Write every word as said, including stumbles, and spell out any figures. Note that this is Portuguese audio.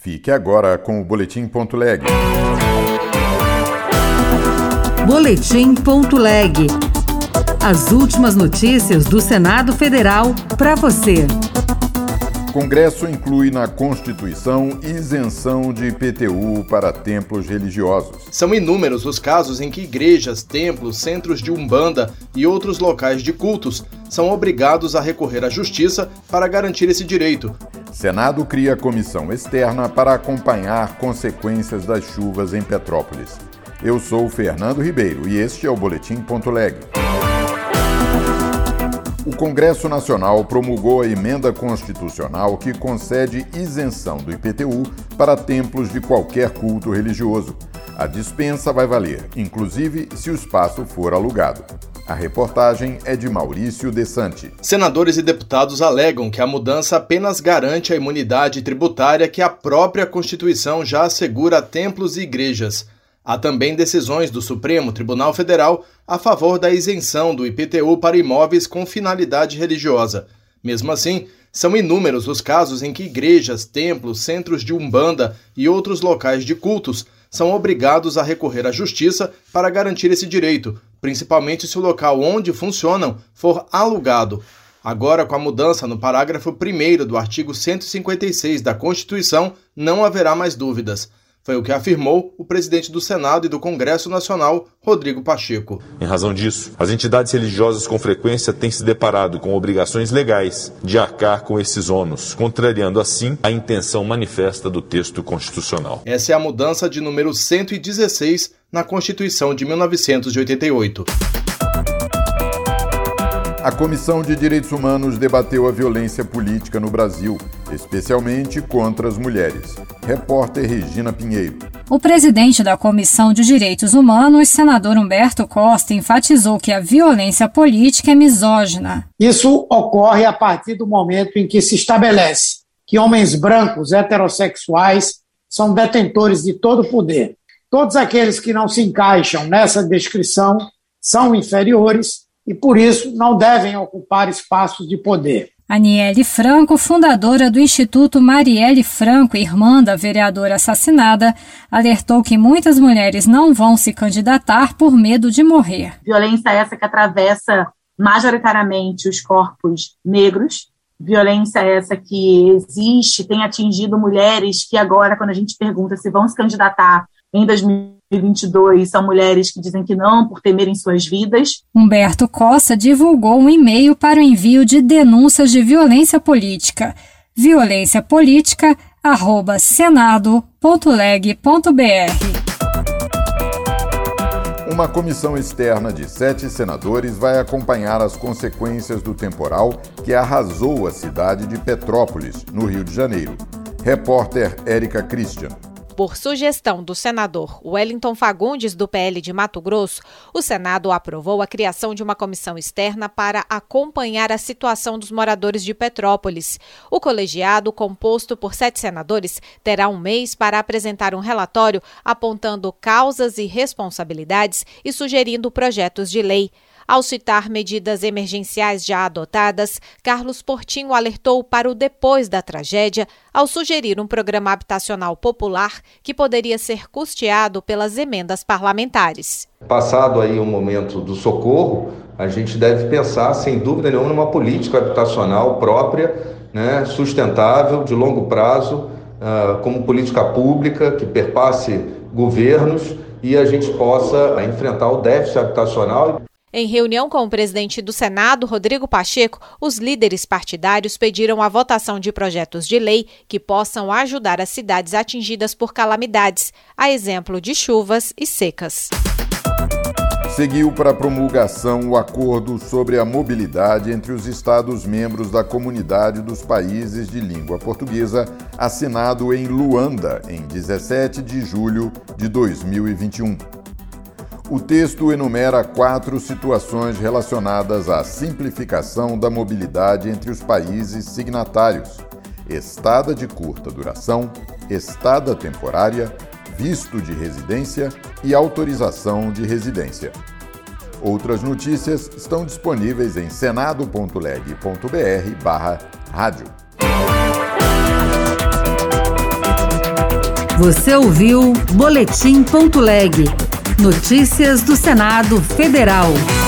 Fique agora com o Boletim.leg. Boletim.leg. As últimas notícias do Senado Federal para você. Congresso inclui na Constituição isenção de I P T U para templos religiosos. São inúmeros os casos em que igrejas, templos, centros de umbanda e outros locais de cultos são obrigados a recorrer à justiça para garantir esse direito. Senado cria comissão externa para acompanhar consequências das chuvas em Petrópolis. Eu sou Fernando Ribeiro e este é o Boletim.leg. O Congresso Nacional promulgou a emenda constitucional que concede isenção do I P T U para templos de qualquer culto religioso. A dispensa vai valer, inclusive, se o espaço for alugado. A reportagem é de Maurício Dessanti. Senadores e deputados alegam que a mudança apenas garante a imunidade tributária que a própria Constituição já assegura a templos e igrejas. Há também decisões do Supremo Tribunal Federal a favor da isenção do I P T U para imóveis com finalidade religiosa. Mesmo assim, são inúmeros os casos em que igrejas, templos, centros de umbanda e outros locais de cultos são obrigados a recorrer à justiça para garantir esse direito, principalmente se o local onde funcionam for alugado. Agora, com a mudança no parágrafo primeiro do artigo cento e cinquenta e seis da Constituição, não haverá mais dúvidas. Foi o que afirmou o presidente do Senado e do Congresso Nacional, Rodrigo Pacheco. Em razão disso, as entidades religiosas com frequência têm se deparado com obrigações legais de arcar com esses ônus, contrariando assim a intenção manifesta do texto constitucional. Essa é a mudança de número cento e dezesseis na Constituição de mil novecentos e oitenta e oito. A Comissão de Direitos Humanos debateu a violência política no Brasil, especialmente contra as mulheres. Repórter Regina Pinheiro. O presidente da Comissão de Direitos Humanos, senador Humberto Costa, enfatizou que a violência política é misógina. Isso ocorre a partir do momento em que se estabelece que homens brancos heterossexuais são detentores de todo o poder. Todos aqueles que não se encaixam nessa descrição são inferiores e, por isso, não devem ocupar espaços de poder. Aniele Franco, fundadora do Instituto Marielle Franco, irmã da vereadora assassinada, alertou que muitas mulheres não vão se candidatar por medo de morrer. Violência essa que atravessa majoritariamente os corpos negros, violência essa que existe, tem atingido mulheres que agora, quando a gente pergunta se vão se candidatar em dois mil e vinte e dois, são mulheres que dizem que não por temerem suas vidas. Humberto Costa divulgou um e-mail para o envio de denúncias de violência política. violência política arroba senado ponto leg ponto br. Uma comissão externa de sete senadores vai acompanhar as consequências do temporal que arrasou a cidade de Petrópolis, no Rio de Janeiro. Repórter Érica Christian. Por sugestão do senador Wellington Fagundes, do P L de Mato Grosso, o Senado aprovou a criação de uma comissão externa para acompanhar a situação dos moradores de Petrópolis. O colegiado, composto por sete senadores, terá um mês para apresentar um relatório apontando causas e responsabilidades e sugerindo projetos de lei. Ao citar medidas emergenciais já adotadas, Carlos Portinho alertou para o depois da tragédia ao sugerir um programa habitacional popular que poderia ser custeado pelas emendas parlamentares. Passado aí o momento do socorro, a gente deve pensar, sem dúvida nenhuma, numa política habitacional própria, né, sustentável, de longo prazo, uh, como política pública que perpasse governos e a gente possa enfrentar o déficit habitacional. Em reunião com o presidente do Senado, Rodrigo Pacheco, os líderes partidários pediram a votação de projetos de lei que possam ajudar as cidades atingidas por calamidades, a exemplo de chuvas e secas. Seguiu para a promulgação o acordo sobre a mobilidade entre os Estados-membros da Comunidade dos Países de Língua Portuguesa, assinado em Luanda, em dezessete de julho de dois mil e vinte e um. O texto enumera quatro situações relacionadas à simplificação da mobilidade entre os países signatários: estada de curta duração, estada temporária, visto de residência e autorização de residência. Outras notícias estão disponíveis em senado ponto leg ponto br barra rádio. Você ouviu Boletim Ponto Leg. Notícias do Senado Federal.